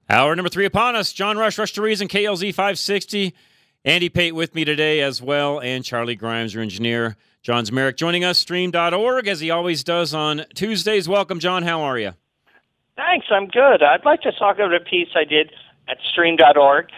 Hour number 3 upon us. John Rush, Rush to Reason, KLZ 560. Andy Pate with me today as well, and Charlie Grimes, your engineer. John Zmirak joining us, stream.org, as he always does on Tuesdays. Welcome, John. How are you? Thanks. I'm good. I'd like to talk about a piece I did at stream.org,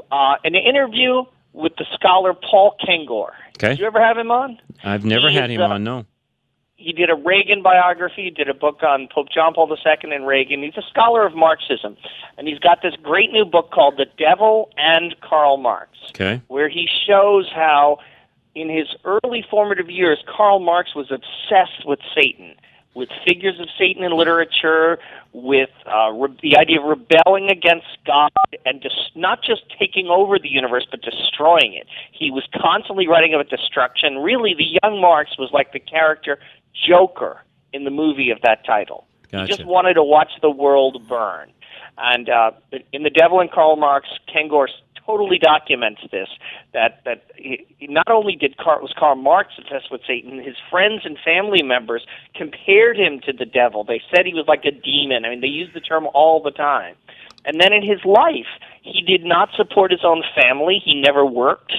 an interview with the scholar Paul Kengor. Okay. Did you ever have him on? I've never had him on, no. He did a Reagan biography. He did a book on Pope John Paul II and Reagan. He's a scholar of Marxism, and he's got this great new book called The Devil and Karl Marx, where he shows how, in his early formative years, Karl Marx was obsessed with Satan, with figures of Satan in literature, with the idea of rebelling against God and just not just taking over the universe, but destroying it. He was constantly writing about destruction. Really, the young Marx was like the character Joker in the movie of that title. Gotcha. He just wanted to watch the world burn. And in The Devil and Karl Marx, Kengor totally documents this, that he not only was Karl Marx obsessed with Satan, his friends and family members compared him to the devil. They said he was like a demon. I mean, they used the term all the time. And then in his life, he did not support his own family. He never worked.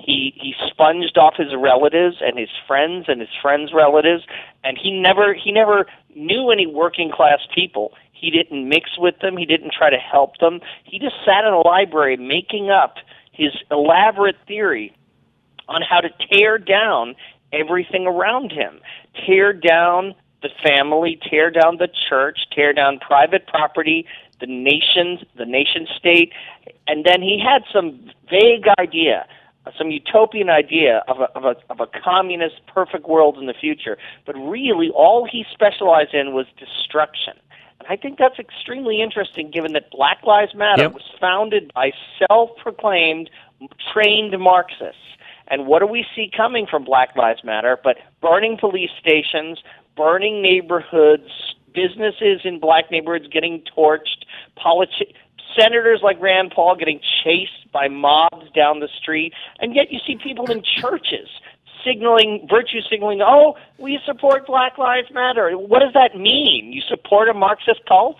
He sponged off his relatives and his friends' relatives, and he never knew any working class people. He didn't mix with them. He didn't try to help them. He just sat in a library making up his elaborate theory on how to tear down everything around him, tear down the family, tear down the church, tear down private property, the nation state, and then he had some vague idea, some utopian idea of a communist perfect world in the future, but really all he specialized in was destruction. And I think that's extremely interesting, given that Black Lives Matter was founded by self-proclaimed trained Marxists. And what do we see coming from Black Lives Matter but burning police stations, burning neighborhoods, businesses in black neighborhoods getting torched, senators like Rand Paul getting chased by mobs down the street, and yet you see people in churches virtue signaling, oh, we support Black Lives Matter. What does that mean? You support a Marxist cult?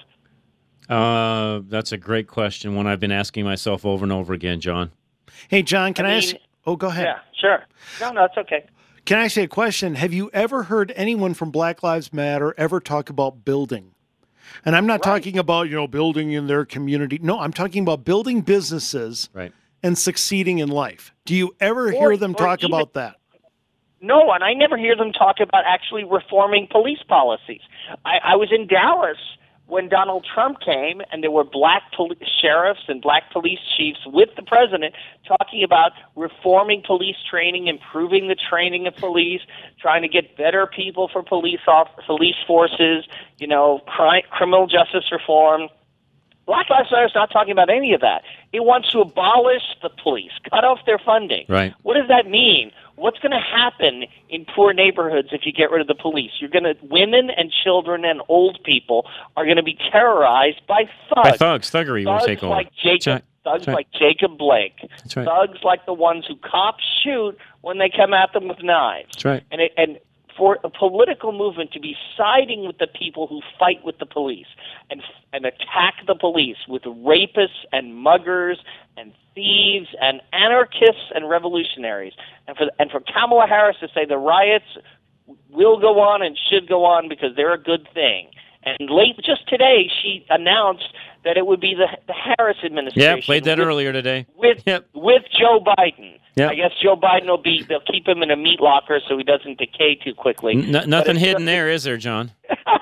That's a great question, one I've been asking myself over and over again, John. Hey, John, can I ask? Oh, go ahead. Yeah, sure. No, it's okay. Can I ask you a question? Have you ever heard anyone from Black Lives Matter ever talk about building? And I'm not talking about, building in their community. No, I'm talking about building businesses and succeeding in life. Do you ever hear them talk about that? No, and I never hear them talk about actually reforming police policies. I was in Dallas when Donald Trump came, and there were black sheriffs and black police chiefs with the president talking about reforming police training, improving the training of police, trying to get better people for police forces, criminal justice reform. Black Lives Matter is not talking about any of that. It wants to abolish the police, cut off their funding. Right. What does that mean? What's going to happen in poor neighborhoods if you get rid of the police? Women and children and old people are going to be terrorized by thugs. Thuggery will take over. Thugs like Jacob Blake. That's right. Thugs like the ones who cops shoot when they come at them with knives. That's right. And for a political movement to be siding with the people who fight with the police and attack the police with rapists and muggers and thieves and anarchists and revolutionaries, and for Kamala Harris to say the riots will go on and should go on because they're a good thing. And just today, she announced that it would be the Harris administration. Yeah, played that earlier today. With Joe Biden. Yep. I guess Joe Biden they'll keep him in a meat locker so he doesn't decay too quickly. Nothing hidden there, is there, John?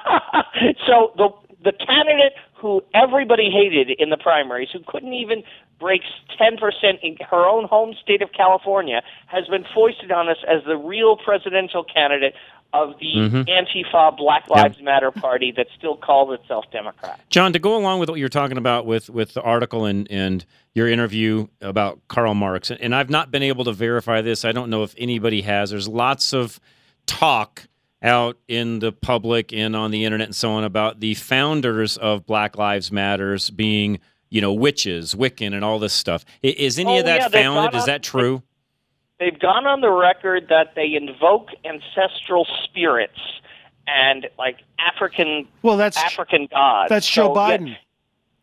So the candidate who everybody hated in the primaries, who couldn't even break 10% in her own home state of California, has been foisted on us as the real presidential candidate of the Antifa Black Lives Matter party that still calls itself Democrat. John, to go along with what you're talking about with the article and your interview about Karl Marx, and I've not been able to verify this. I don't know if anybody has. There's lots of talk out in the public and on the internet and so on about the founders of Black Lives Matters being, witches, Wiccan, and all this stuff. Is any of that founded? Is that true? They've gone on the record that they invoke ancestral spirits and like African gods. That's Joe Biden.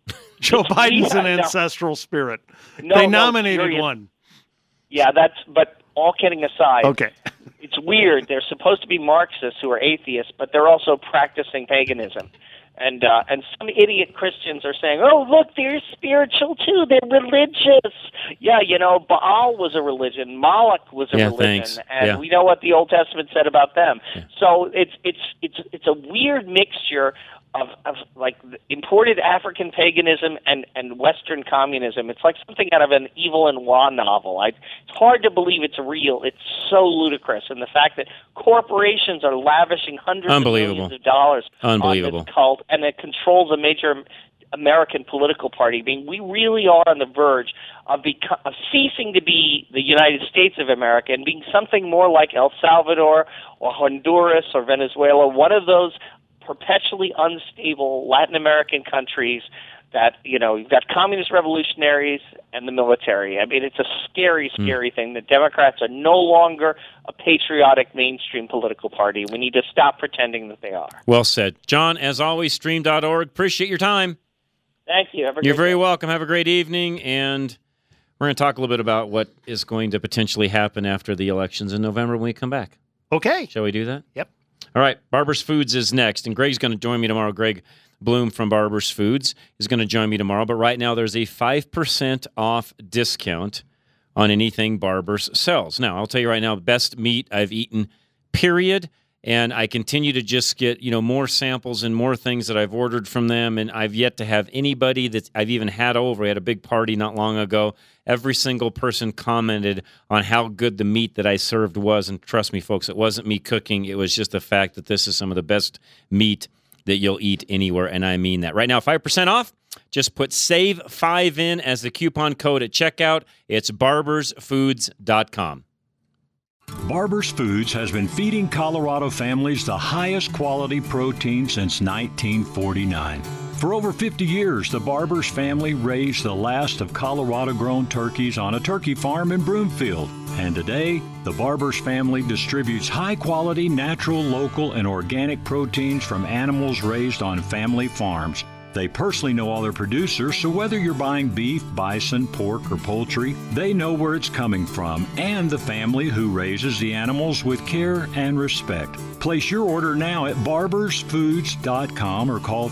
Joe Biden's an no. ancestral spirit. No, they no, nominated one. Yeah, but all kidding aside, Okay. It's weird. They're supposed to be Marxists who are atheists, but they're also practicing paganism. And some idiot Christians are saying, "Oh, look, they're spiritual too. They're religious." Yeah, Baal was a religion, Moloch was a religion, thanks. and we know what the Old Testament said about them. Yeah. So it's a weird mixture of like imported African paganism and Western communism. It's like something out of an Evil and Wa novel. It's hard to believe it's real. It's so ludicrous, and the fact that corporations are lavishing hundreds of millions of dollars on this cult, and it controls a major American political party. I mean, we really are on the verge of ceasing to be the United States of America and being something more like El Salvador or Honduras or Venezuela, one of those perpetually unstable Latin American countries that, you've got communist revolutionaries and the military. I mean, it's a scary, scary thing. The Democrats are no longer a patriotic mainstream political party. We need to stop pretending that they are. Well said. John, as always, stream.org. Appreciate your time. Thank you. You're very welcome. Have a great evening. And we're going to talk a little bit about what is going to potentially happen after the elections in November when we come back. Okay. Shall we do that? Yep. All right, Barber's Foods is next, and Greg's going to join me tomorrow. Greg Bloom from Barber's Foods is going to join me tomorrow, but right now there's a 5% off discount on anything Barber's sells. Now, I'll tell you right now, best meat I've eaten, period, and I continue to just get, more samples and more things that I've ordered from them, and I've yet to have anybody that I've even had over. We had a big party not long ago. Every single person commented on how good the meat that I served was, and trust me, folks, it wasn't me cooking. It was just the fact that this is some of the best meat that you'll eat anywhere, and I mean that. Right now, 5% off. Just put SAVE5 in as the coupon code at checkout. It's barbersfoods.com. Barber's Foods has been feeding Colorado families the highest quality protein since 1949. For over 50 years, the Barber's family raised the last of Colorado-grown turkeys on a turkey farm in Broomfield. And today, the Barber's family distributes high-quality, natural, local, and organic proteins from animals raised on family farms. They personally know all their producers, so whether you're buying beef, bison, pork, or poultry, they know where it's coming from and the family who raises the animals with care and respect. Place your order now at barbersfoods.com or call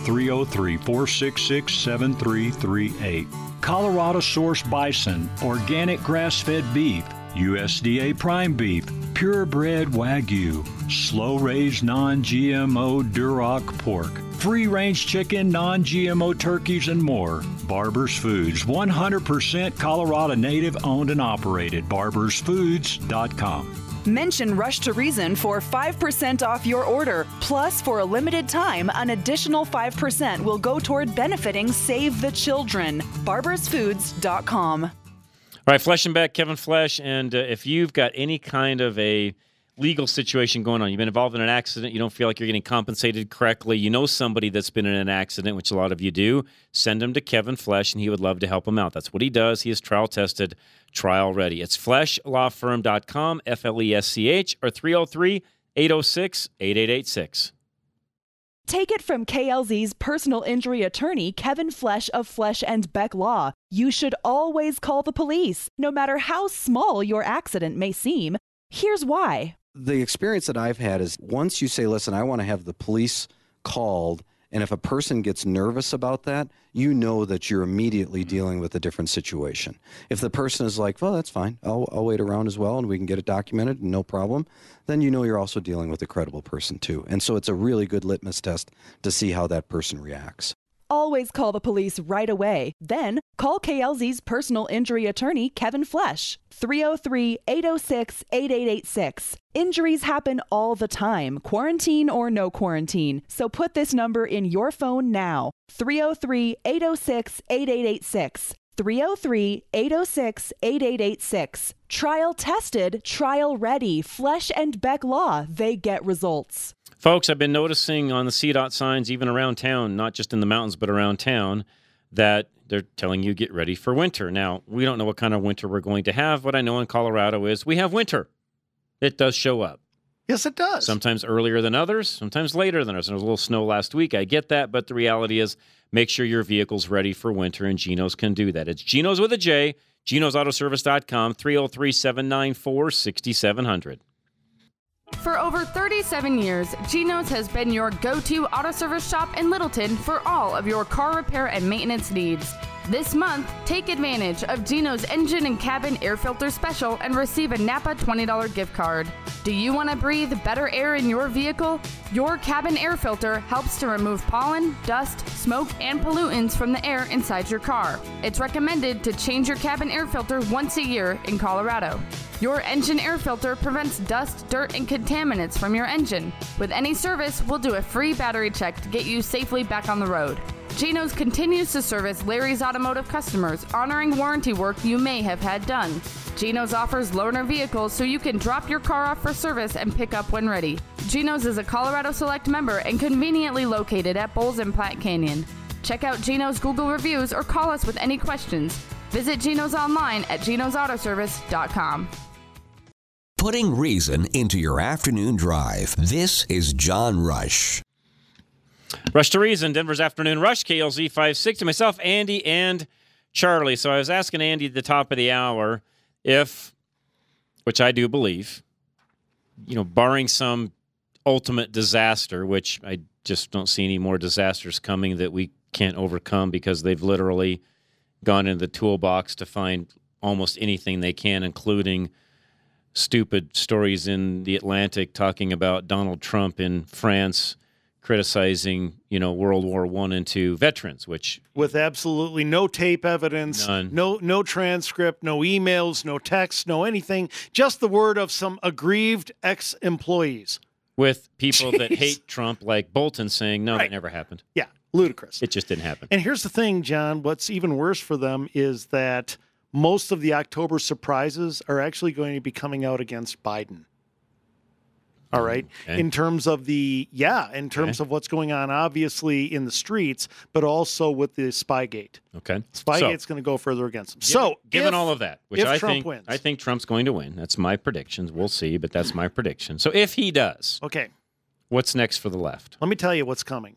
303-466-7338. Colorado-sourced bison, organic grass-fed beef, USDA prime beef, purebred Wagyu, slow-raised non-GMO Duroc pork, free-range chicken, non-GMO turkeys, and more. Barber's Foods, 100% Colorado native owned and operated. barbersfoods.com. Mention Rush to Reason for 5% off your order. Plus, for a limited time, an additional 5% will go toward benefiting Save the Children. barbersfoods.com. All right, Flesh and Beck, Kevin Flesh, and if you've got any kind of a legal situation going on, you've been involved in an accident, you don't feel like you're getting compensated correctly, you know somebody that's been in an accident, which a lot of you do, send them to Kevin Flesh, and he would love to help them out. That's what he does. He is trial-tested, trial-ready. It's fleshlawfirm.com, F-L-E-S-C-H, or 303-806-8886. Take it from KLZ's personal injury attorney, Kevin Flesh of Flesh and Beck Law. You should always call the police, no matter how small your accident may seem. Here's why. The experience that I've had is once you say, listen, I want to have the police called, and if a person gets nervous about that, you know that you're immediately dealing with a different situation. If the person is like, well, that's fine, I'll wait around as well and we can get it documented, no problem, then you know you're also dealing with a credible person too. And so it's a really good litmus test to see how that person reacts. Always call the police right away. Then call KLZ's personal injury attorney, Kevin Flesh, 303-806-8886. Injuries happen all the time, quarantine or no quarantine. So put this number in your phone now, 303-806-8886. 303-806-8886. Trial tested, trial ready. Flesh and Beck Law, they get results. Folks, I've been noticing on the CDOT signs, even around town, not just in the mountains, but around town, that they're telling you get ready for winter. Now, we don't know what kind of winter we're going to have. What I know in Colorado is we have winter. It does show up. Yes, it does. Sometimes earlier than others, sometimes later than others. There was a little snow last week. I get that, but the reality is make sure your vehicle's ready for winter, and Geno's can do that. It's Geno's with a J, genosautoservice.com, 303-794-6700. For over 37 years, Geno's has been your go-to auto service shop in Littleton for all of your car repair and maintenance needs. This month, take advantage of Geno's Engine and Cabin Air Filter Special and receive a Napa $20 gift card. Do you want to breathe better air in your vehicle? Your cabin air filter helps to remove pollen, dust, smoke, and pollutants from the air inside your car. It's recommended to change your cabin air filter once a year in Colorado. Your engine air filter prevents dust, dirt, and contaminants from your engine. With any service, we'll do a free battery check to get you safely back on the road. Geno's continues to service Larry's Automotive customers, honoring warranty work you may have had done. Geno's offers loaner vehicles so you can drop your car off for service and pick up when ready. Geno's is a Colorado Select member and conveniently located at Bowles and Platte Canyon. Check out Geno's Google reviews or call us with any questions. Visit Geno's online at genosautoservice.com. Putting reason into your afternoon drive. This is John Rush. Rush to Reason, Denver's Afternoon Rush, KLZ 560. Myself, Andy, and Charlie. So I was asking Andy at the top of the hour if, which I do believe, barring some ultimate disaster, which I just don't see any more disasters coming that we can't overcome because they've literally gone into the toolbox to find almost anything they can, including stupid stories in the Atlantic talking about Donald Trump in France criticizing, World War I and II veterans, which with absolutely no tape evidence, none. no transcript, no emails, no text, no anything, just the word of some aggrieved ex-employees. With people that hate Trump, like Bolton, saying, no, that never happened. Yeah, ludicrous. It just didn't happen. And here's the thing, John, what's even worse for them is that most of the October surprises are actually going to be coming out against Biden. All right. Okay. In terms of of what's going on, obviously in the streets, but also with the Spygate. Okay. Spygate's going to go further against him. Given all of that, which Trump wins. I think Trump's going to win. That's my predictions. We'll see, but that's my prediction. So if he does, okay, what's next for the left? Let me tell you what's coming.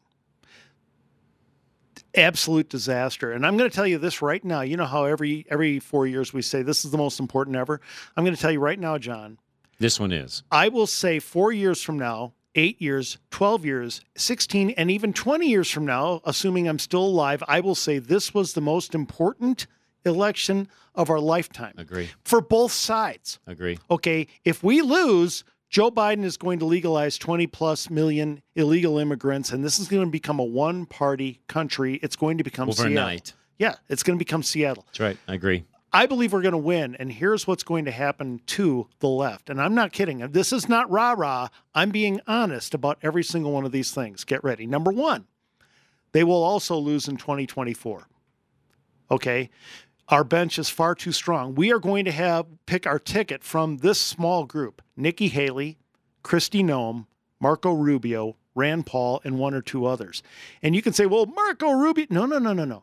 Absolute disaster. And I'm going to tell you this right now. You know how every 4 years we say this is the most important ever? I'm going to tell you right now, John. This one is. I will say 4 years from now, 8 years, 12 years, 16, and even 20 years from now, assuming I'm still alive, I will say this was the most important election of our lifetime. Agree. For both sides. Agree. Okay, if we lose, Joe Biden is going to legalize 20-plus million illegal immigrants, and this is going to become a one-party country. It's going to become overnight. Seattle. Yeah, it's going to become Seattle. That's right. I agree. I believe we're going to win, and here's what's going to happen to the left. And I'm not kidding. This is not rah-rah. I'm being honest about every single one of these things. Get ready. Number one, they will also lose in 2024. Okay? Our bench is far too strong. We are going to pick our ticket from this small group. Nikki Haley, Kristi Noem, Marco Rubio, Rand Paul, and one or two others. And you can say, well, Marco Rubio. No.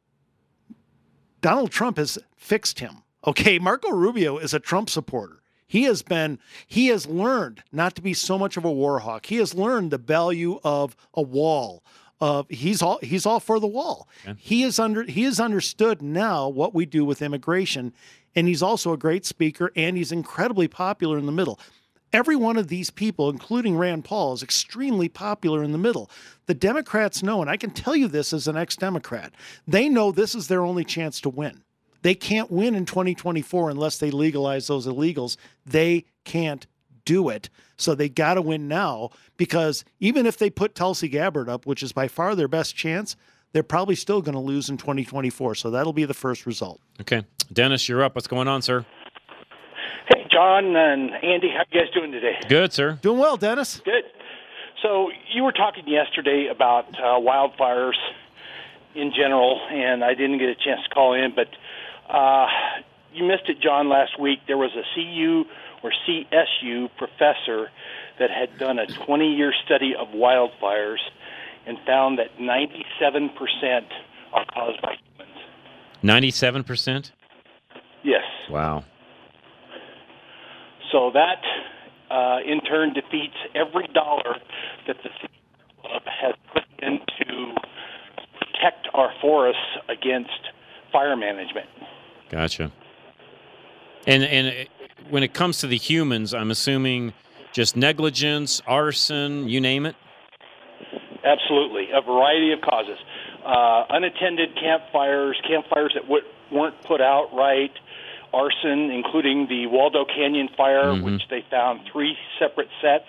Donald Trump has fixed him. Okay, Marco Rubio is a Trump supporter. He has learned not to be so much of a war hawk. He has learned the value of a wall. He's all for the wall. Okay. He has understood now what we do with immigration, and he's also a great speaker, and he's incredibly popular in the middle. Every one of these people, including Rand Paul, is extremely popular in the middle. The Democrats know, and I can tell you this as an ex-Democrat, they know this is their only chance to win. They can't win in 2024 unless they legalize those illegals. They can't do it. So they got to win now, because even if they put Tulsi Gabbard up, which is by far their best chance, they're probably still going to lose in 2024. So that'll be the first result. Okay. Dennis, you're up. What's going on, sir? Hey, John and Andy, how you guys doing today? Good, sir. Doing well, Dennis. Good. So you were talking yesterday about wildfires in general, and I didn't get a chance to call in, but you missed it, John, last week. There was a CU or CSU professor that had done a 20-year study of wildfires and found that 97% are caused by humans. 97%? Yes. Wow. So that, in turn, defeats every dollar that the Sierra Club has put into protect our forests against fire management. Gotcha. And when it comes to the humans, I'm assuming just negligence, arson, you name it? Absolutely. A variety of causes. Unattended campfires that weren't put out right, arson, including the Waldo Canyon fire, which they found 3 separate sets.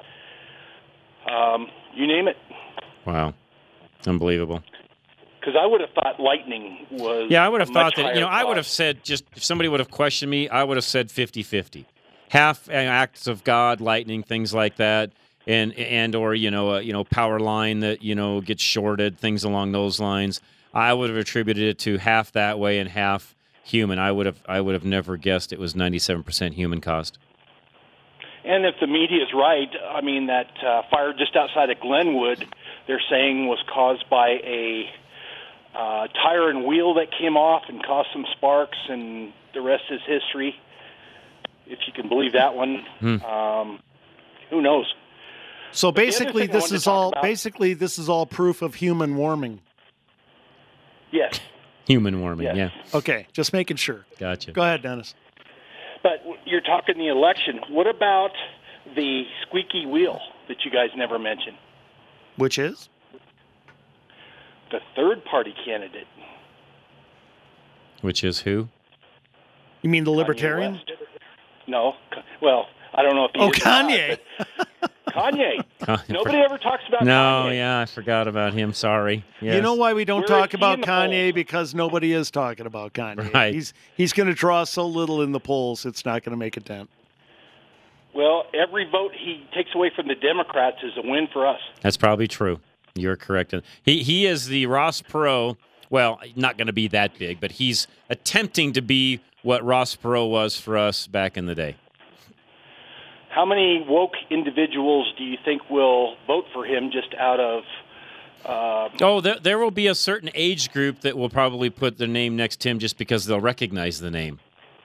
You name it. Wow. Unbelievable. Because I would have thought lightning was. Yeah, I would have thought that, I would cost. have said, just if somebody would have questioned me, I would have said 50-50. Half acts of God, lightning, things like that, and or, power line that, gets shorted, things along those lines. I would have attributed it to half that way and half human. I would have never guessed it was 97% human caused. And if the media is right, I mean, that fire just outside of Glenwood, they're saying was caused by a tire and wheel that came off and caused some sparks, and the rest is history, if you can believe that one. Who knows? So basically, this is all proof of human warming. Yes. Human warming, Yes. yeah. Okay, just making sure. Gotcha. Go ahead, Dennis. But you're talking the election. What about the squeaky wheel that you guys never mentioned? Which is? The third-party candidate. Which is who? You mean the Kanye Libertarian? West. No. Well, I don't know if he is or Kanye. not, but Kanye. Nobody ever talks about No, Kanye. yeah, I forgot about him. Sorry. Yes. You know why we don't Where talk is he about in the Kanye? polls? Because nobody is talking about Kanye. Right. He's going to draw so little in the polls, it's not going to make a dent. Well, every vote he takes away from the Democrats is a win for us. That's probably true. You're correct. He is the Ross Perot. Well, not going to be that big, but he's attempting to be what Ross Perot was for us back in the day. How many woke individuals do you think will vote for him just out of... There will be a certain age group that will probably put their name next to him just because they'll recognize the name.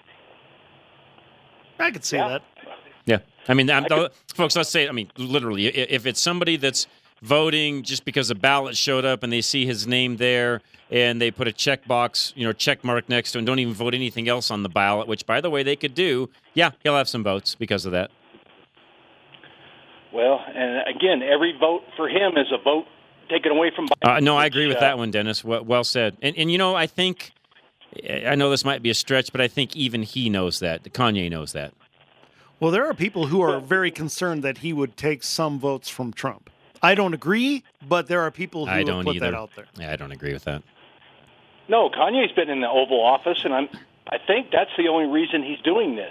I could see that. Yeah. I mean, folks, let's say, literally, if it's somebody that's voting just because a ballot showed up and they see his name there and they put a check mark next to him, don't even vote anything else on the ballot, which, by the way, they could do, yeah, he'll have some votes because of that. Well, and again, every vote for him is a vote taken away from Biden. No, I agree with that one, Dennis. Well said. And I think, I know this might be a stretch, but I think even he knows that. Kanye knows that. Well, there are people who are very concerned that he would take some votes from Trump. I don't agree, but there are people who will put that out there. Yeah, I don't agree with that. No, Kanye's been in the Oval Office, and I think that's the only reason he's doing this.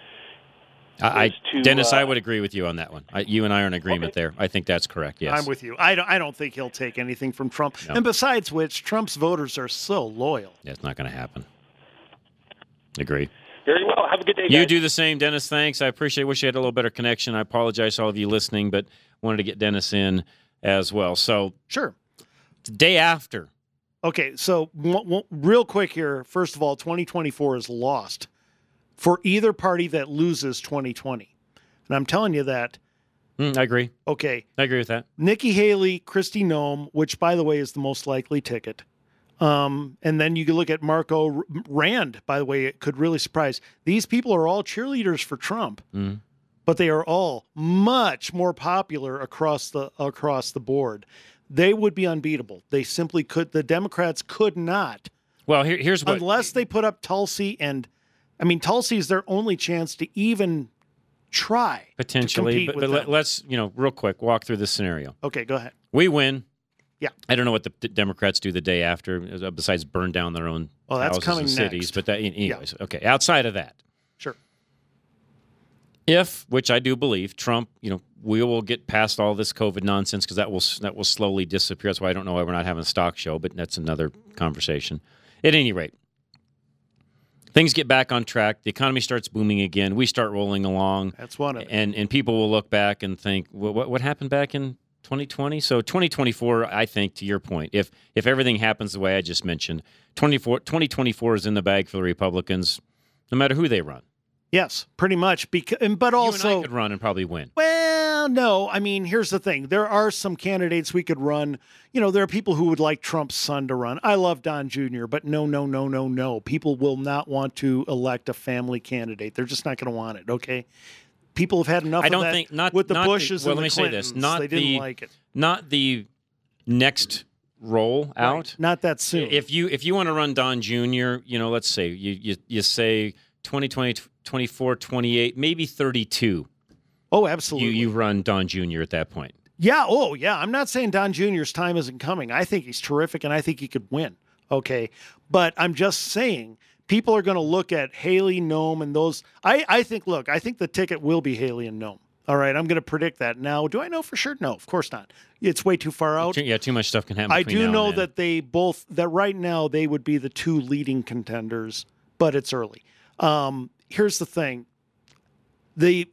Dennis, I would agree with you on that one. You and I are in agreement there. I think that's correct, yes. I'm with you. I don't think he'll take anything from Trump. No. And besides which, Trump's voters are so loyal. Yeah, it's not going to happen. Agree. Very well. Have a good day, guys. You do the same, Dennis. Thanks. I appreciate it. Wish you had a little better connection. I apologize to all of you listening, but wanted to get Dennis in as well. So, sure. The day after. Okay, so real quick here. First of all, 2024 is lost for either party that loses 2020. And I'm telling you that. I agree. Okay. I agree with that. Nikki Haley, Kristi Noem, which, by the way, is the most likely ticket. And then you can look at Marco Rand, by the way, it could really surprise. These people are all cheerleaders for Trump, but they are all much more popular across the board. They would be unbeatable. They simply could. The Democrats could not. Well, here's what. Unless they put up Tulsi and, Tulsi is their only chance to even try potentially. to compete but with them. let's, real quick, walk through this scenario. Okay, go ahead. We win. Yeah. I don't know what the Democrats do the day after, besides burn down their own houses coming and cities. next. But anyways, okay. Outside of that, sure. If, which I do believe, Trump, we will get past all this COVID nonsense because that will slowly disappear. That's why I don't know why we're not having a stock show, but that's another conversation. At any rate, things get back on track. The economy starts booming again. We start rolling along. That's one of it. And people will look back and think, what happened back in 2020? So 2024, I think, to your point, if everything happens the way I just mentioned, 2024 is in the bag for the Republicans, no matter who they run. Yes, pretty much. But also, you and I could run and probably win. Well, Well, no. I mean, here's the thing. There are some candidates we could run. There are people who would like Trump's son to run. I love Don Jr., but no. People will not want to elect a family candidate. They're just not going to want it, okay? People have had enough of that with the Bushes and the Clintons. They didn't like it. Not the next roll out. Right. Not that soon. If you want to run Don Jr., let's say you say 2020, 24, 28, maybe 32. Oh, absolutely. You run Don Jr. at that point. Yeah. Oh, yeah. I'm not saying Don Jr.'s time isn't coming. I think he's terrific, and I think he could win. Okay. But I'm just saying people are going to look at Haley, Noem, and those. I think the ticket will be Haley and Noem. All right. I'm going to predict that. Now, do I know for sure? No, of course not. It's way too far out. Yeah, too much stuff can happen. I do know that that right now they would be the two leading contenders, but it's early. Here's the thing. The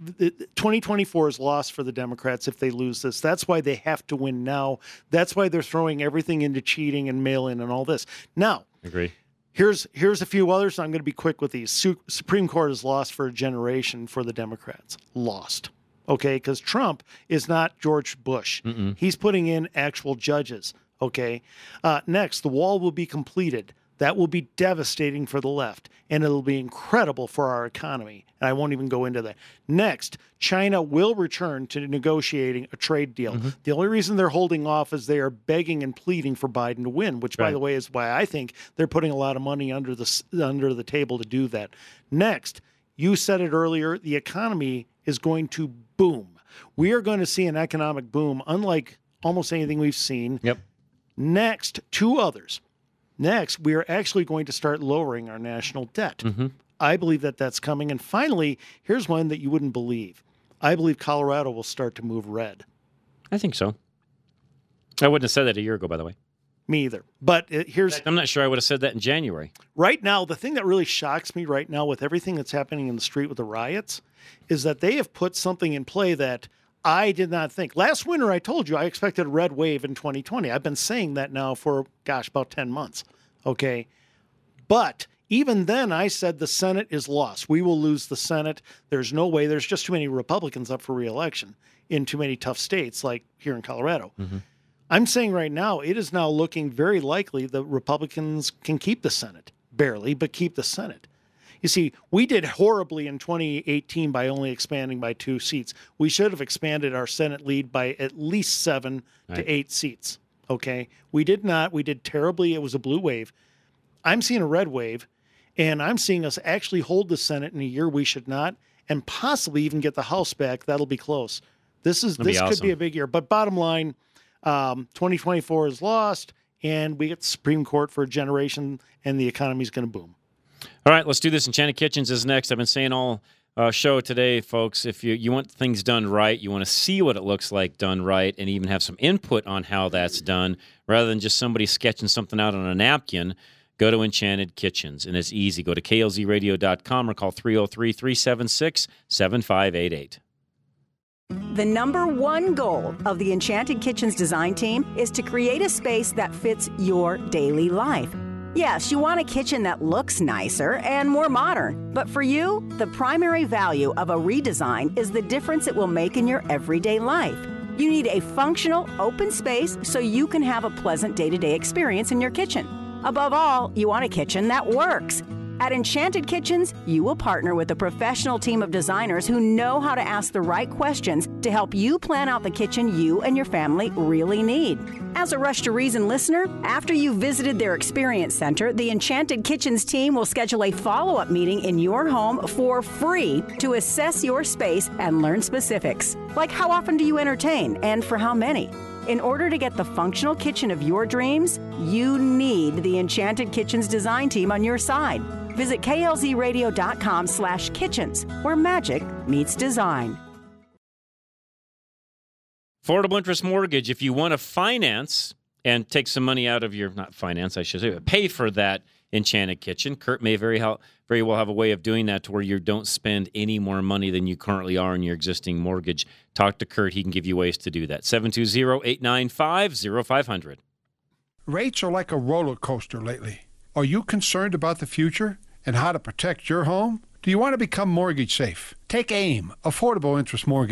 2024 is lost for the Democrats if they lose this. That's why they have to win now. That's why they're throwing everything into cheating and mail-in and all this. Now, agree. Here's a few others. I'm going to be quick with these. Supreme Court is lost for a generation for the Democrats. Lost. Okay, because Trump is not George Bush. Mm-mm. He's putting in actual judges. Okay. Next, the wall will be completed. That will be devastating for the left, and it'll be incredible for our economy. And I won't even go into that. Next, China will return to negotiating a trade deal. Mm-hmm. The only reason they're holding off is they are begging and pleading for Biden to win, which, by the way, is why I think they're putting a lot of money under the table to do that. Next, you said it earlier, the economy is going to boom. We are going to see an economic boom, unlike almost anything we've seen. Yep. Next, two others. Next, we are actually going to start lowering our national debt. Mm-hmm. I believe that that's coming. And finally, here's one that you wouldn't believe. I believe Colorado will start to move red. I think so. I wouldn't have said that a year ago, by the way. Me either. But I'm not sure I would have said that in January. Right now, the thing that really shocks me right now with everything that's happening in the street with the riots is that they have put something in play that I did not think. Last winter, I told you I expected a red wave in 2020. I've been saying that now for, about 10 months. Okay. But even then, I said the Senate is lost. We will lose the Senate. There's no way. There's just too many Republicans up for re-election in too many tough states like here in Colorado. Mm-hmm. I'm saying right now, it is now looking very likely the Republicans can keep the Senate. Barely, but keep the Senate. You see, we did horribly in 2018 by only expanding by 2 seats. We should have expanded our Senate lead by at least 7 to 8 seats. Okay? We did not. We did terribly. It was a blue wave. I'm seeing a red wave, and I'm seeing us actually hold the Senate in a year we should not, and possibly even get the House back. That'll be close. This could be a big year. But bottom line, 2024 is lost, and we get the Supreme Court for a generation, and the economy's going to boom. All right, let's do this. Enchanted Kitchens is next. I've been saying all show today, folks, if you want things done right, you want to see what it looks like done right, and even have some input on how that's done, rather than just somebody sketching something out on a napkin, go to Enchanted Kitchens, and it's easy. Go to klzradio.com or call 303-376-7588. The number one goal of the Enchanted Kitchens design team is to create a space that fits your daily life. Yes, you want a kitchen that looks nicer and more modern. But for you, the primary value of a redesign is the difference it will make in your everyday life. You need a functional, open space so you can have a pleasant day-to-day experience in your kitchen. Above all, you want a kitchen that works. At Enchanted Kitchens, you will partner with a professional team of designers who know how to ask the right questions to help you plan out the kitchen you and your family really need. As a Rush to Reason listener, after you've visited their experience center, the Enchanted Kitchens team will schedule a follow-up meeting in your home for free to assess your space and learn specifics, like how often do you entertain and for how many. In order to get the functional kitchen of your dreams, you need the Enchanted Kitchens design team on your side. Visit klzradio.com/kitchens, where magic meets design. Affordable interest mortgage. If you want to finance and take some money out of your, not finance, I should say, but pay for that Enchanted Kitchen, Kurt may very well have a way of doing that to where you don't spend any more money than you currently are in your existing mortgage. Talk to Kurt. He can give you ways to do that. 720-895-0500. Rates are like a roller coaster lately. Are you concerned about the future and how to protect your home? Do you want to become mortgage safe? Take AIM, Affordable Interest Mortgage.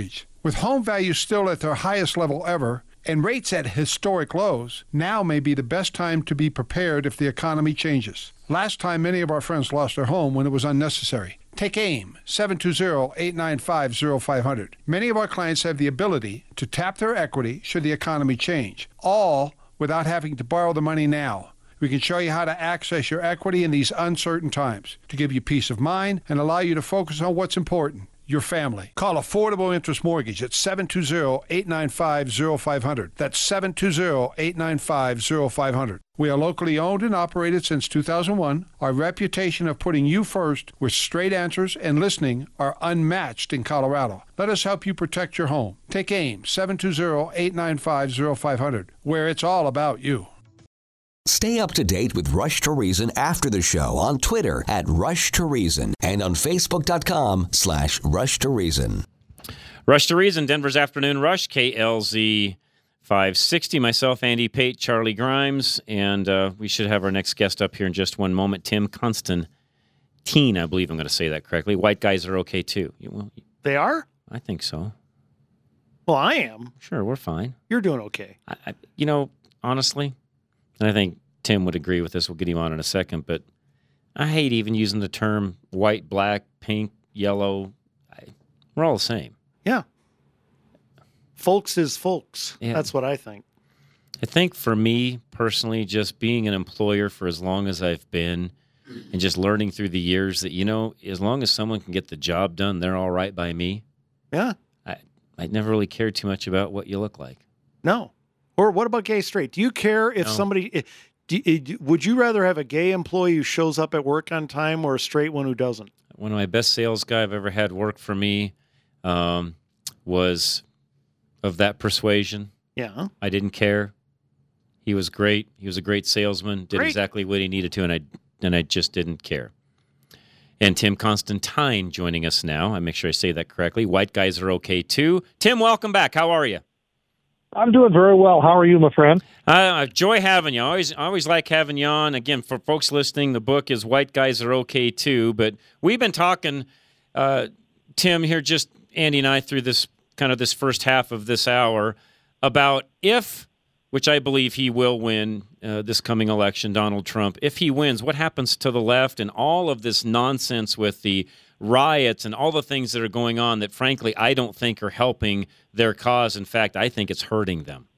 With home values still at their highest level ever and rates at historic lows, now may be the best time to be prepared if the economy changes. Last time, many of our friends lost their home when it was unnecessary. Take AIM, 720-895-0500. Many of our clients have the ability to tap their equity should the economy change, all without having to borrow the money now. We can show you how to access your equity in these uncertain times to give you peace of mind and allow you to focus on what's important, your family. Call Affordable Interest Mortgage at 720-895-0500. That's 720-895-0500. We are locally owned and operated since 2001. Our reputation of putting you first with straight answers and listening are unmatched in Colorado. Let us help you protect your home. Take AIM, 720-895-0500, where it's all about you. Stay up to date with Rush to Reason after the show on Twitter at Rush to Reason and on Facebook.com/Rush to Reason. Rush to Reason, Denver's Afternoon Rush, KLZ 560. Myself, Andy Pate, Charlie Grimes, and we should have our next guest up here in just one moment. Tim Constantine, I believe I'm going to say that correctly. White guys are okay too. They are? I think so. Well, I am. Sure, we're fine. You're doing okay. Honestly, and I think Tim would agree with this. We'll get him on in a second, but I hate even using the term white, black, pink, yellow. We're all the same. Yeah. Folks is folks. Yeah. That's what I think. I think for me personally, just being an employer for as long as I've been and just learning through the years that, as long as someone can get the job done, they're all right by me. Yeah. I never really cared too much about what you look like. No. Or what about gay, straight? Do you care if somebody... would you rather have a gay employee who shows up at work on time or a straight one who doesn't? One of my best sales guy I've ever had work for me was of that persuasion. Yeah. I didn't care. He was great. He was a great salesman, did exactly what he needed to, and I just didn't care. And Tim Constantine joining us now. I make sure I say that correctly. White guys are okay too. Tim, welcome back. How are you? I'm doing very well. How are you, my friend? Joy having you. I always like having you on. Again, for folks listening, the book is White Guys Are Okay Too. But we've been talking, Tim, here, just Andy and I, through this first half of this hour, about which I believe he will win this coming election, Donald Trump. If he wins, what happens to the left and all of this nonsense with the riots and all the things that are going on that, frankly, I don't think are helping their cause. In fact, I think it's hurting them.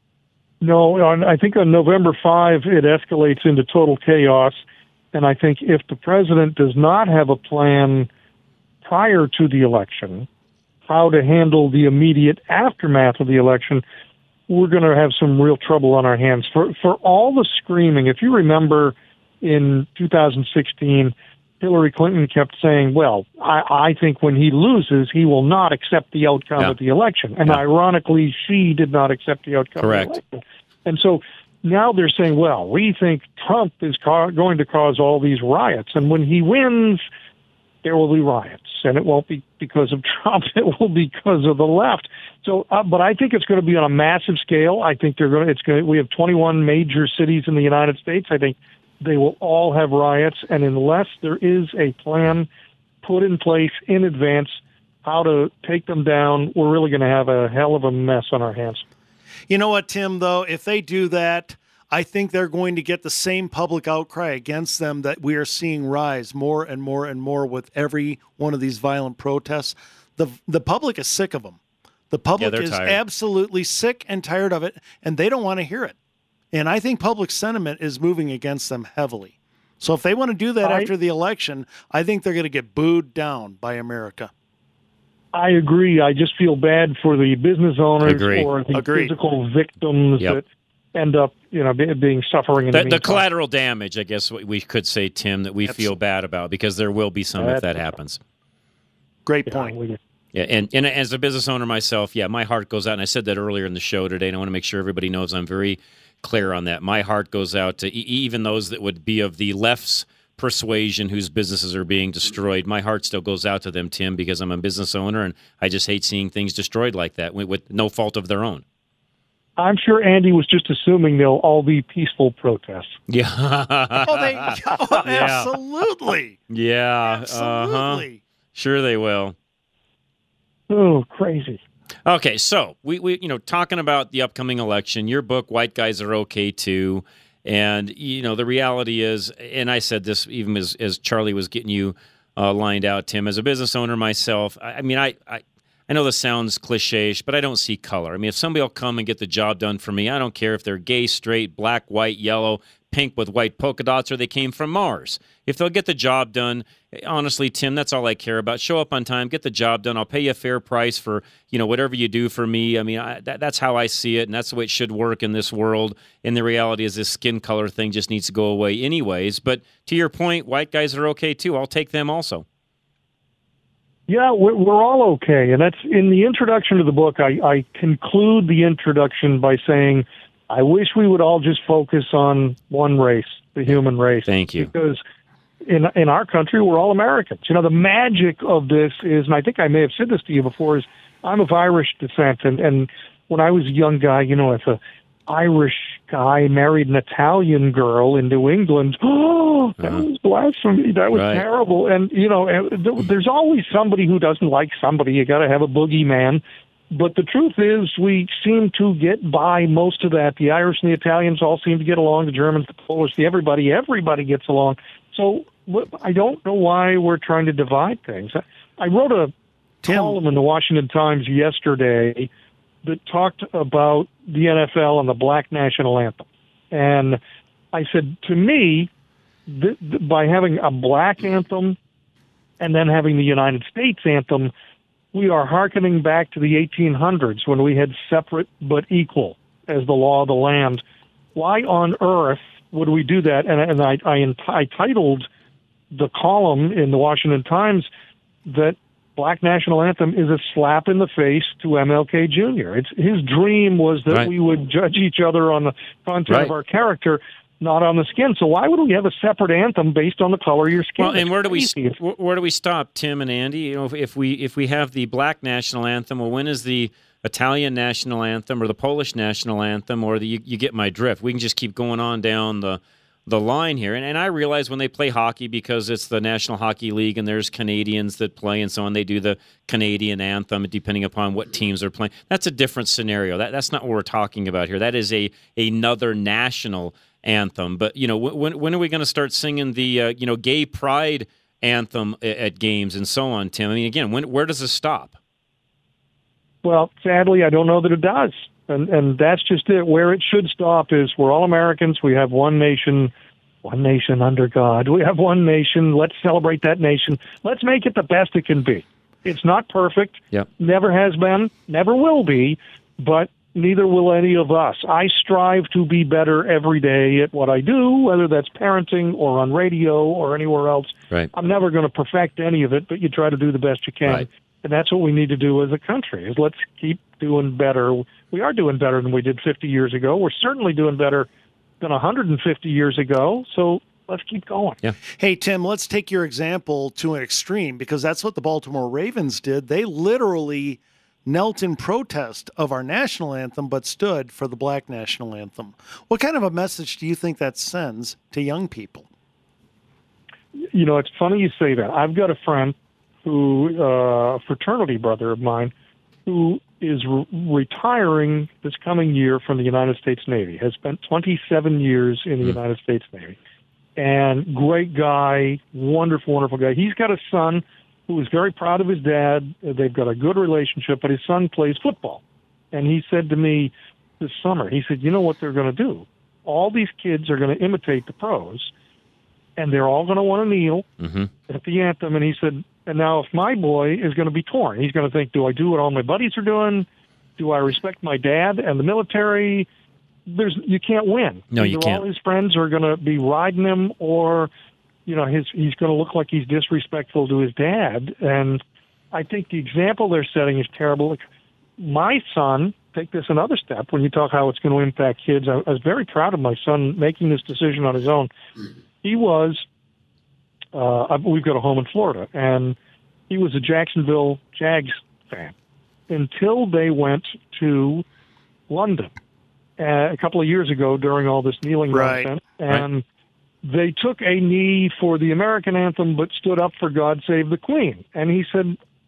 No, I think on November 5, it escalates into total chaos. And I think if the president does not have a plan prior to the election, how to handle the immediate aftermath of the election, we're going to have some real trouble on our hands. For all the screaming, if you remember in 2016, Hillary Clinton kept saying, well, I think when he loses, he will not accept the outcome of the election. And ironically, she did not accept the outcome of the election. And so now they're saying, well, we think Trump is going to cause all these riots. And when he wins, there will be riots. And it won't be because of Trump. It will be because of the left. So, but I think it's going to be on a massive scale. I think we have 21 major cities in the United States. I think they will all have riots, and unless there is a plan put in place in advance how to take them down, we're really going to have a hell of a mess on our hands. You know what, Tim, though? If they do that, I think they're going to get the same public outcry against them that we are seeing rise more and more and more with every one of these violent protests. The public is sick of them. The public is absolutely sick and tired of it, and they don't want to hear it. And I think public sentiment is moving against them heavily. So if they want to do that after the election, I think they're going to get booed down by America. I agree. I just feel bad for the business owners or the physical victims that end up, being suffering in the meantime. The collateral damage, I guess we could say, Tim, that we feel bad about, because there will be some if that happens. Great point. Yeah, and as a business owner myself, my heart goes out, and I said that earlier in the show today, and I want to make sure everybody knows I'm very clear on that. My heart goes out to even those that would be of the left's persuasion whose businesses are being destroyed. My heart still goes out to them, Tim, because I'm a business owner, and I just hate seeing things destroyed like that with no fault of their own. I'm sure Andy was just assuming they'll all be peaceful protests. Yeah. Absolutely. Yeah. Absolutely. Sure they will. Oh, crazy. Okay, so we talking about the upcoming election, your book, White Guys Are Okay Too. And, the reality is, and I said this even as Charlie was getting you lined out, Tim, as a business owner myself, I know this sounds cliche-ish, but I don't see color. I mean, if somebody will come and get the job done for me, I don't care if they're gay, straight, black, white, yellow, pink with white polka dots, or they came from Mars. If they'll get the job done, honestly, Tim, that's all I care about. Show up on time, get the job done. I'll pay you a fair price for, whatever you do for me. I mean, that's how I see it, and that's the way it should work in this world. And the reality is this skin color thing just needs to go away anyways. But to your point, white guys are okay, too. I'll take them also. Yeah, we're all okay. And that's in the introduction to the book. I conclude the introduction by saying, I wish we would all just focus on one race, the human race. Thank you. Because in our country, we're all Americans. The magic of this is, and I think I may have said this to you before, is I'm of Irish descent. And when I was a young guy, if an Irish guy married an Italian girl in New England, that was blasphemy. That was terrible. And, there's always somebody who doesn't like somebody. You got to have a boogeyman. But the truth is, we seem to get by most of that. The Irish and the Italians all seem to get along. The Germans, the Polish, everybody gets along. So I don't know why we're trying to divide things. I wrote a column in the Washington Times yesterday that talked about the NFL and the Black National Anthem. And I said, to me, by having a black anthem and then having the United States anthem, we are hearkening back to the 1800s when we had separate but equal as the law of the land. Why on earth would we do that? And I titled the column in the Washington Times that Black National Anthem is a slap in the face to MLK Jr. His dream was that we would judge each other on the content of our character, not on the skin. So why would we have a separate anthem based on the color of your skin? Well, and where do we stop, Tim and Andy? If we have the Black National Anthem, well, when is the Italian National Anthem or the Polish National Anthem, or you get my drift? We can just keep going on down the line here. And I realize when they play hockey, because it's the National Hockey League and there's Canadians that play and so on, they do the Canadian anthem depending upon what teams are playing. That's a different scenario. That's not what we're talking about here. That is another national anthem. But when are we going to start singing the gay pride anthem at games and so on, Tim? I mean, again, where does this stop? Well, sadly, I don't know that it does, and that's just it. Where it should stop is we're all Americans. We have one nation under God. We have one nation. Let's celebrate that nation. Let's make it the best it can be. It's not perfect. Yep. Never has been. Never will be. But neither will any of us. I strive to be better every day at what I do, whether that's parenting or on radio or anywhere else. Right. I'm never going to perfect any of it, but you try to do the best you can. Right. And that's what we need to do as a country, is let's keep doing better. We are doing better than we did 50 years ago. We're certainly doing better than 150 years ago. So let's keep going. Yeah. Hey, Tim, let's take your example to an extreme, because that's what the Baltimore Ravens did. They literally knelt in protest of our national anthem, but stood for the Black National Anthem. What kind of a message do you think that sends to young people? It's funny you say that. I've got a friend who, a fraternity brother of mine, who is retiring this coming year from the United States Navy, has spent 27 years in the United States Navy. And great guy, wonderful, wonderful guy. He's got a son who is very proud of his dad. They've got a good relationship, but his son plays football. And he said to me this summer, he said, you know what they're going to do? All these kids are going to imitate the pros, and they're all going to want to kneel at the anthem. And he said, and now if my boy is going to be torn, he's going to think, do I do what all my buddies are doing? Do I respect my dad and the military? You can't win. No, you can't. All his friends are going to be riding him, or he's going to look like he's disrespectful to his dad. And I think the example they're setting is terrible. My son, take this another step, when you talk how it's going to impact kids, I was very proud of my son making this decision on his own. He was, we've got a home in Florida, and he was a Jacksonville Jags fan until they went to London a couple of years ago during all this kneeling nonsense. And they took a knee for the American anthem, but stood up for God Save the Queen. And he said,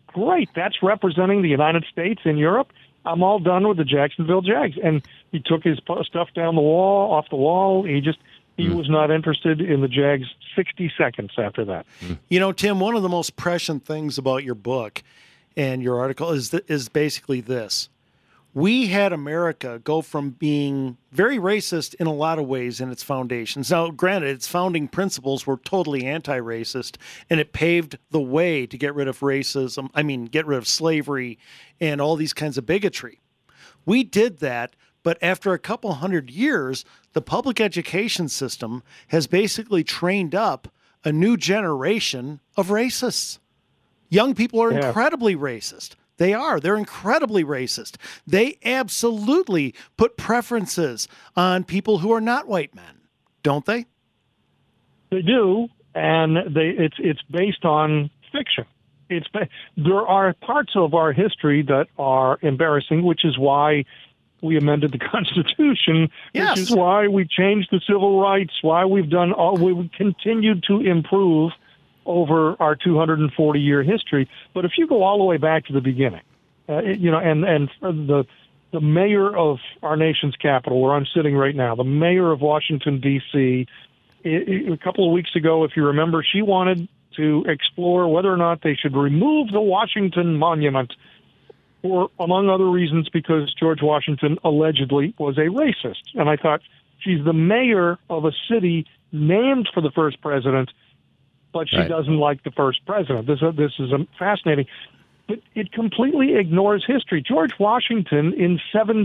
great. That's representing the United States in Europe. I'm all done with the Jacksonville Jags. And he took his stuff down the wall, off the wall. He was not interested in the Jags 60 seconds after that. You know, Tim, one of the most prescient things about your book and your article is basically this. We had America go from being very racist in a lot of ways in its foundations. Now, granted, its founding principles were totally anti-racist, and it paved the way to get rid of racism, get rid of slavery and all these kinds of bigotry. We did that, but after a couple hundred years, the public education system has basically trained up a new generation of racists. Young people are incredibly racist. They are. They're incredibly racist. They absolutely put preferences on people who are not white men, don't they? They do, and it's based on fiction. There are parts of our history that are embarrassing, which is why we amended the Constitution, which is why we changed the civil rights, why we've continued to improve over our 240-year history. But if you go all the way back to the beginning, and the mayor of our nation's capital, where I'm sitting right now, the mayor of Washington, D.C., a couple of weeks ago, if you remember, she wanted to explore whether or not they should remove the Washington Monument, for, among other reasons, because George Washington allegedly was a racist. And I thought, she's the mayor of a city named for the first president, but she doesn't like the first president. This is fascinating. But it completely ignores history. George Washington in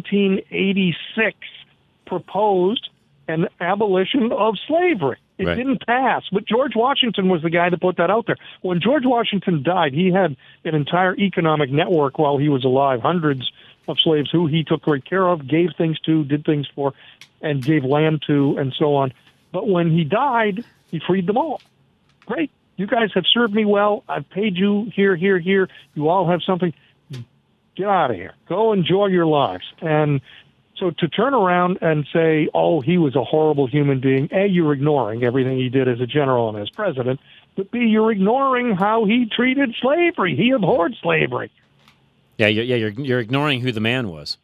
1786 proposed an abolition of slavery. It didn't pass, but George Washington was the guy to put that out there. When George Washington died, he had an entire economic network while he was alive, hundreds of slaves who he took great care of, gave things to, did things for, and gave land to, and so on. But when he died, he freed them all. Great. You guys have served me well. I've paid you here. You all have something. Get out of here. Go enjoy your lives. And so to turn around and say, oh, he was a horrible human being, A, you're ignoring everything he did as a general and as president, but B, you're ignoring how he treated slavery. He abhorred slavery. You're ignoring who the man was.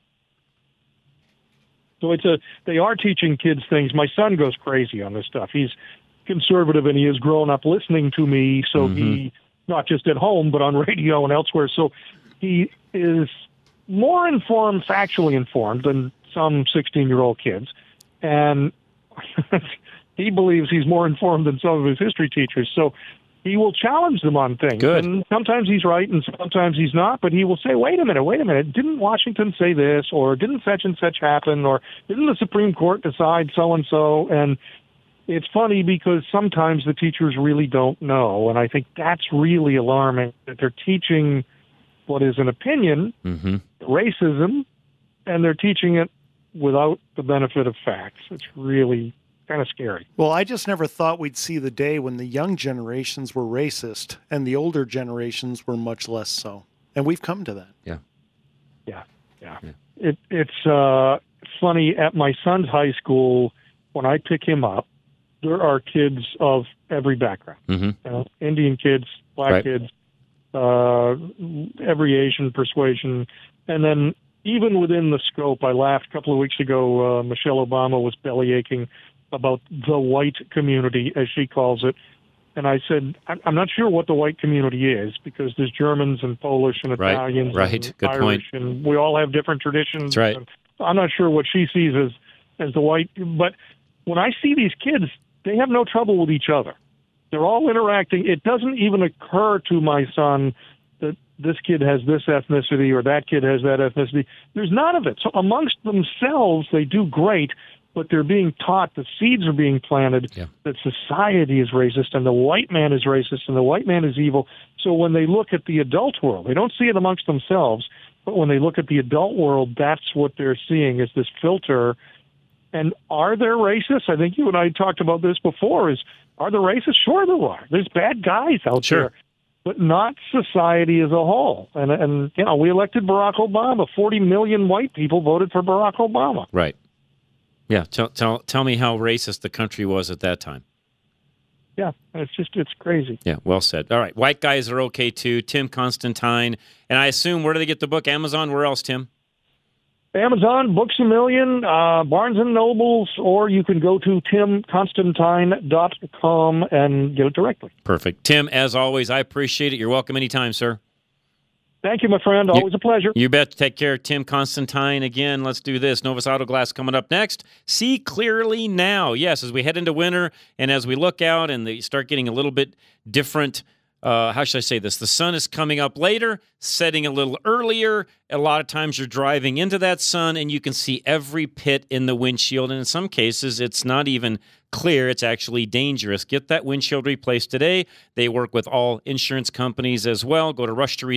So they are teaching kids things. My son goes crazy on this stuff. He's conservative, and he has grown up listening to me, so he, not just at home, but on radio and elsewhere, so he is more informed, factually informed, than some 16-year-old kids, and he believes he's more informed than some of his history teachers, so he will challenge them on things. Good. And sometimes he's right and sometimes he's not, but he will say, wait a minute, didn't Washington say this, or didn't such and such happen, or didn't the Supreme Court decide so-and-so, and it's funny because sometimes the teachers really don't know, and I think that's really alarming, that they're teaching what is an opinion, racism, and they're teaching it without the benefit of facts. It's really kind of scary. Well, I just never thought we'd see the day when the young generations were racist and the older generations were much less so. And we've come to that. Yeah. It's funny, at my son's high school, when I pick him up, there are kids of every background. Indian kids, black kids, every Asian persuasion. And then even within the scope, I laughed a couple of weeks ago, Michelle Obama was bellyaching about the white community, as she calls it. And I said, I'm not sure what the white community is, because there's Germans and Polish and Italians and Good Irish, point. and we all have different traditions. That's right. And I'm not sure what she sees as the white. But when I see these kids, they have no trouble with each other. They're all interacting. It doesn't even occur to my son that this kid has this ethnicity or that kid has that ethnicity. There's none of it. So amongst themselves, they do great, but they're being taught, the seeds are being planted, that society is racist and the white man is racist and the white man is evil. So when they look at the adult world, they don't see it amongst themselves, but when they look at the adult world, that's what they're seeing, is this filter. And are there racists? I think you and I talked about this before. Are there racists? Sure there are. There's bad guys out there, but not society as a whole. And you know, we elected Barack Obama. 40 million white people voted for Barack Obama. Right. Yeah. Tell me how racist the country was at that time. Yeah, it's crazy. Yeah, well said. All right, white guys are okay too. Tim Constantine, and I assume, where do they get the book? Amazon? Where else, Tim? Amazon, Books A Million, Barnes & Nobles, or you can go to timconstantine.com and get it directly. Perfect. Tim, as always, I appreciate it. You're welcome anytime, sir. Thank you, my friend. Always a pleasure. You bet. Take care. Tim Constantine again. Let's do this. Novus Auto Glass coming up next. See clearly now. Yes, as we head into winter and as we look out and they start getting a little bit different, how should I say this? The sun is coming up later, setting a little earlier. A lot of times you're driving into that sun and you can see every pit in the windshield. And in some cases, it's not even clear. It's actually dangerous. Get that windshield replaced today. They work with all insurance companies as well. Go to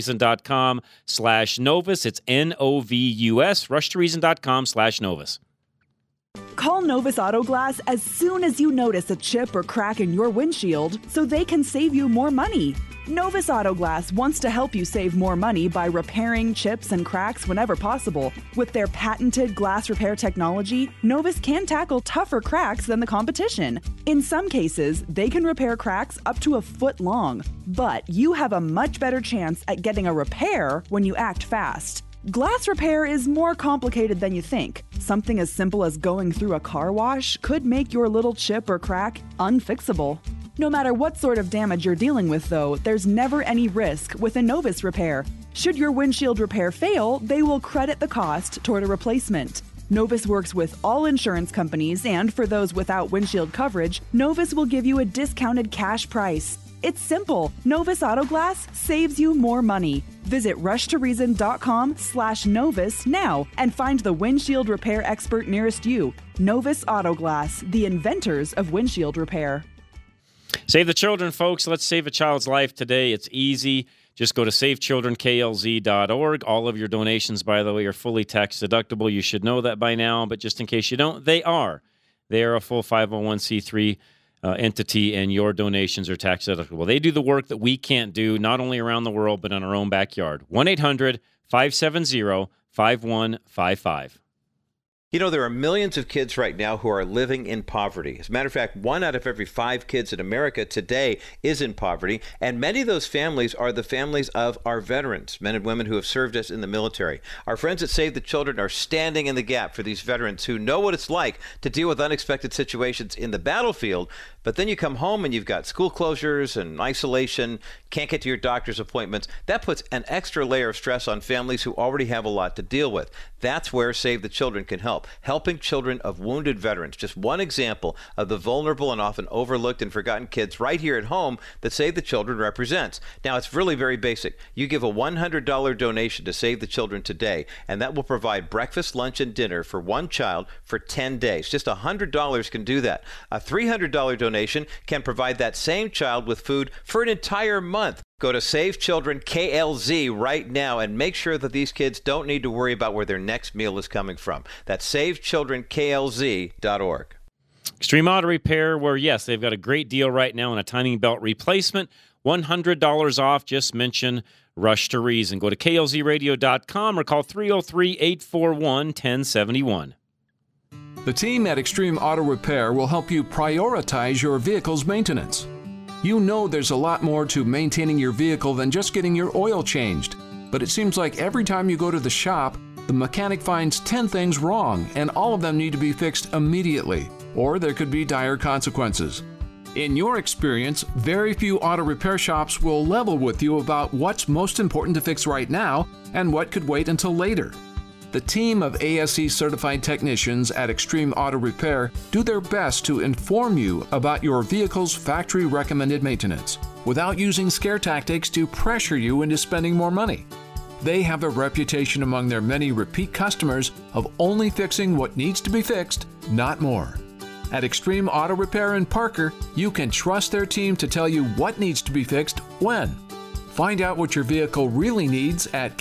rushtoreason.com/Novus. It's Novus. rushtoreason.com/Novus. Call Novus Auto Glass as soon as you notice a chip or crack in your windshield so they can save you more money. Novus Auto Glass wants to help you save more money by repairing chips and cracks whenever possible. With their patented glass repair technology, Novus can tackle tougher cracks than the competition. In some cases, they can repair cracks up to a foot long, but you have a much better chance at getting a repair when you act fast. Glass repair is more complicated than you think. Something as simple as going through a car wash could make your little chip or crack unfixable. No matter what sort of damage you're dealing with, though, there's never any risk with a Novus repair. Should your windshield repair fail, they will credit the cost toward a replacement. Novus works with all insurance companies, and for those without windshield coverage, Novus will give you a discounted cash price. It's simple. Novus Auto Glass saves you more money. Visit rushtoreason.com/Novus now and find the windshield repair expert nearest you. Novus Auto Glass, the inventors of windshield repair. Save the children, folks. Let's save a child's life today. It's easy. Just go to savechildrenklz.org. All of your donations, by the way, are fully tax deductible. You should know that by now, but just in case you don't, they are. They are a full 501c3 entity, and your donations are tax deductible. They do the work that we can't do, not only around the world, but in our own backyard. 1-800-570-5155. You know, there are millions of kids right now who are living in poverty. As a matter of fact, 1 out of every 5 kids in America today is in poverty, and many of those families are the families of our veterans, men and women who have served us in the military. Our friends at Save the Children are standing in the gap for these veterans who know what it's like to deal with unexpected situations in the battlefield, but then you come home and you've got school closures and isolation, can't get to your doctor's appointments. That puts an extra layer of stress on families who already have a lot to deal with. That's where Save the Children can help. Helping children of wounded veterans. Just one example of the vulnerable and often overlooked and forgotten kids right here at home that Save the Children represents. Now, it's really very basic. You give a $100 donation to Save the Children today, and that will provide breakfast, lunch, and dinner for one child for 10 days. Just $100 can do that. A $300 donation can provide that same child with food for an entire month. Go to Save Children KLZ right now and make sure that these kids don't need to worry about where their next meal is coming from. That's SaveChildrenKLZ.org. Extreme Auto Repair, where, yes, they've got a great deal right now on a timing belt replacement. $100 off. Just mention Rush to Reason. Go to klzradio.com or call 303-841-1071. The team at Extreme Auto Repair will help you prioritize your vehicle's maintenance. You know there's a lot more to maintaining your vehicle than just getting your oil changed. But it seems like every time you go to the shop, the mechanic finds 10 things wrong, and all of them need to be fixed immediately, or there could be dire consequences. In your experience, very few auto repair shops will level with you about what's most important to fix right now and what could wait until later. The team of ASE certified technicians at Extreme Auto Repair do their best to inform you about your vehicle's factory recommended maintenance without using scare tactics to pressure you into spending more money. They have a reputation among their many repeat customers of only fixing what needs to be fixed, not more. At Extreme Auto Repair in Parker, you can trust their team to tell you what needs to be fixed when. Find out what your vehicle really needs at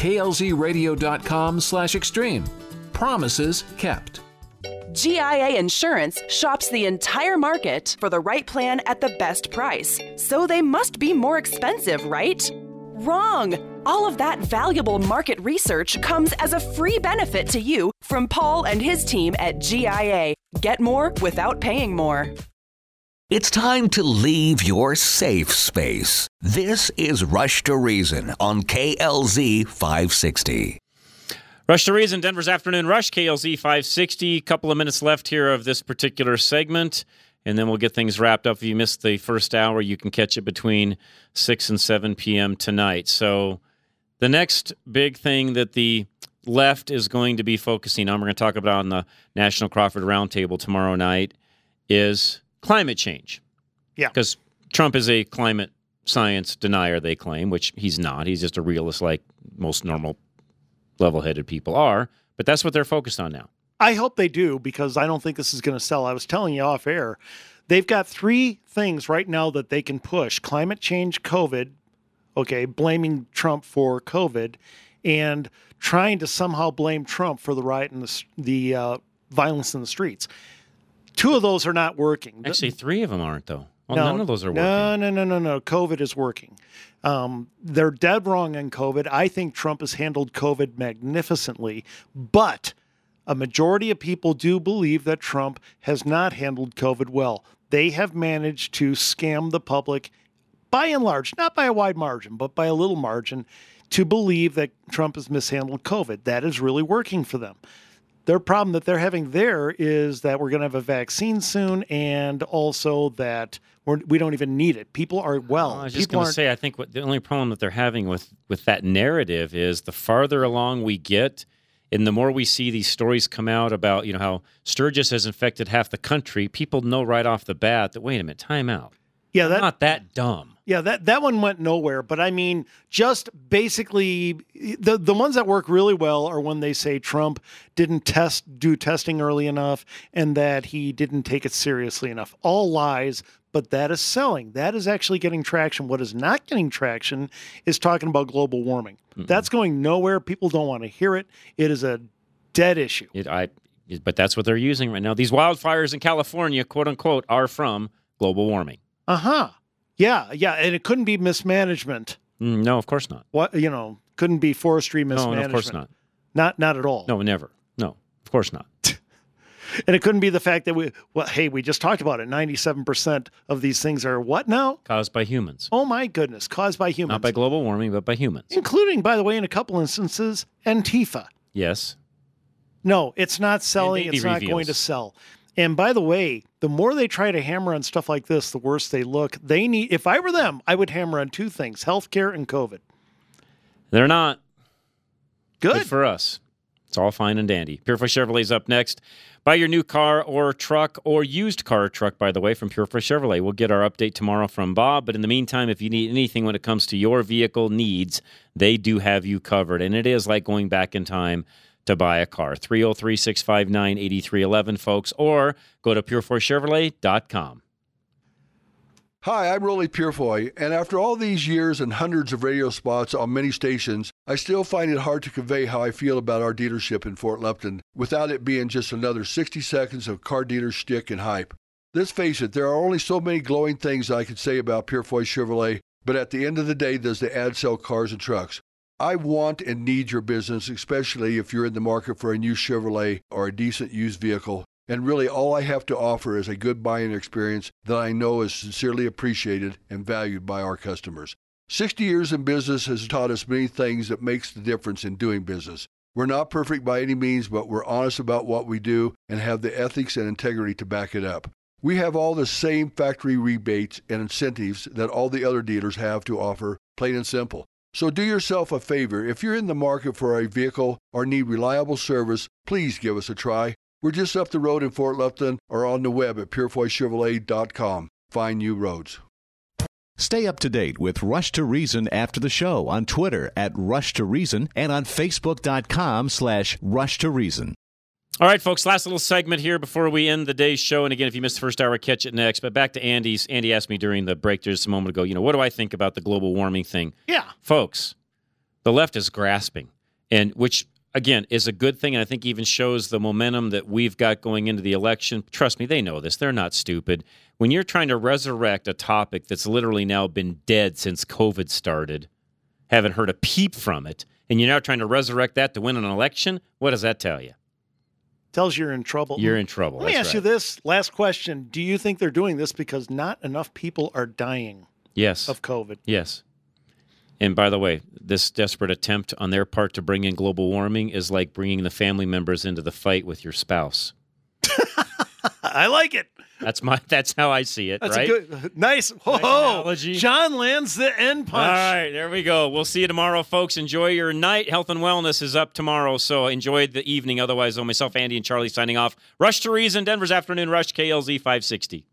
klzradio.com/extreme. Promises kept. GIA Insurance shops the entire market for the right plan at the best price. So they must be more expensive, right? Wrong! All of that valuable market research comes as a free benefit to you from Paul and his team at GIA. Get more without paying more. It's time to leave your safe space. This is Rush to Reason on KLZ 560. Rush to Reason, Denver's Afternoon Rush, KLZ 560. Couple of minutes left here of this particular segment, and then we'll get things wrapped up. If you missed the first hour, you can catch it between 6 and 7 p.m. tonight. So the next big thing that the left is going to be focusing on, we're going to talk about on the National Crawford Roundtable tomorrow night, is climate change. Yeah. Because Trump is a climate science denier, they claim, which he's not. He's just a realist like most normal level-headed people are. But that's what they're focused on now. I hope they do, because I don't think this is going to sell. I was telling you off air, they've got 3 things right now that they can push. Climate change, COVID, okay, blaming Trump for COVID, and trying to somehow blame Trump for the riot and the violence in the streets. 2 of those are not working. Actually, 3 of them aren't, though. Well, none of those are working. No. COVID is working. They're dead wrong on COVID. I think Trump has handled COVID magnificently, but a majority of people do believe that Trump has not handled COVID well. They have managed to scam the public, by and large, not by a wide margin, but by a little margin, to believe that Trump has mishandled COVID. That is really working for them. Their problem that they're having there is that we're going to have a vaccine soon, and also that we don't even need it. People are well. I was just going to say, I think the only problem that they're having with that narrative is the farther along we get, and the more we see these stories come out about, how Sturgis has infected half the country, people know right off the bat that, wait a minute, time out. Yeah, I'm not that dumb. Yeah, that one went nowhere. But I mean, just basically, the ones that work really well are when they say Trump didn't do testing early enough and that he didn't take it seriously enough. All lies, but that is selling. That is actually getting traction. What is not getting traction is talking about global warming. Mm-hmm. That's going nowhere. People don't want to hear it. It is a dead issue. But that's what they're using right now. These wildfires in California, quote unquote, are from global warming. Uh-huh. Yeah, and it couldn't be mismanagement. No, of course not. What couldn't be forestry mismanagement. No, of course not. Not at all. No, never. No, of course not. And it couldn't be the fact that we just talked about it. 97% of these things are what now? Caused by humans. Oh my goodness, caused by humans. Not by global warming, but by humans. Including, by the way, in a couple instances, Antifa. Yes. No, it's not selling. It's not going to sell. And by the way, the more they try to hammer on stuff like this, the worse they look. If I were them, I would hammer on 2 things, healthcare and COVID. They're not. Good for us. It's all fine and dandy. Purefoy Chevrolet's up next. Buy your new car or truck, or used car or truck, by the way, from Purefoy Chevrolet. We'll get our update tomorrow from Bob. But in the meantime, if you need anything when it comes to your vehicle needs, they do have you covered. And it is like going back in time to buy a car. 303-659-8311, folks, or go to purefoychevrolet.com. Hi, I'm Rolly Purefoy, and after all these years and hundreds of radio spots on many stations, I still find it hard to convey how I feel about our dealership in Fort Lupton without it being just another 60 seconds of car dealer shtick and hype. Let's face it, there are only so many glowing things I could say about Purefoy Chevrolet, but at the end of the day, does the ad sell cars and trucks? I want and need your business, especially if you're in the market for a new Chevrolet or a decent used vehicle. And really, all I have to offer is a good buying experience that I know is sincerely appreciated and valued by our customers. 60 years in business has taught us many things that makes the difference in doing business. We're not perfect by any means, but we're honest about what we do and have the ethics and integrity to back it up. We have all the same factory rebates and incentives that all the other dealers have to offer, plain and simple. So do yourself a favor. If you're in the market for a vehicle or need reliable service, please give us a try. We're just up the road in Fort Lupton or on the web at purefoychevrolet.com. Find new roads. Stay up to date with Rush to Reason after the show on Twitter at Rush to Reason and on Facebook.com/Rush to Reason. All right, folks, last little segment here before we end the day's show. And again, if you missed the first hour, catch it next. But back to Andy's. Andy asked me during the break just a moment ago, what do I think about the global warming thing? Yeah. Folks, the left is grasping, and which, again, is a good thing, and I think even shows the momentum that we've got going into the election. Trust me, they know this. They're not stupid. When you're trying to resurrect a topic that's literally now been dead since COVID started, haven't heard a peep from it, and you're now trying to resurrect that to win an election, what does that tell you? tells you're in trouble. You're in trouble. Let me ask you this last question. Do you think they're doing this because not enough people are dying Yes. of COVID? Yes. And by the way, this desperate attempt on their part to bring in global warming is like bringing the family members into the fight with your spouse. I like it. That's how I see it. That's right? a good, nice. Whoa, analogy. John lands the end punch. All right, there we go. We'll see you tomorrow, folks. Enjoy your night. Health and Wellness is up tomorrow, so enjoy the evening. Otherwise, myself, Andy, and Charlie signing off. Rush to Reason, Denver's Afternoon Rush, KLZ 560.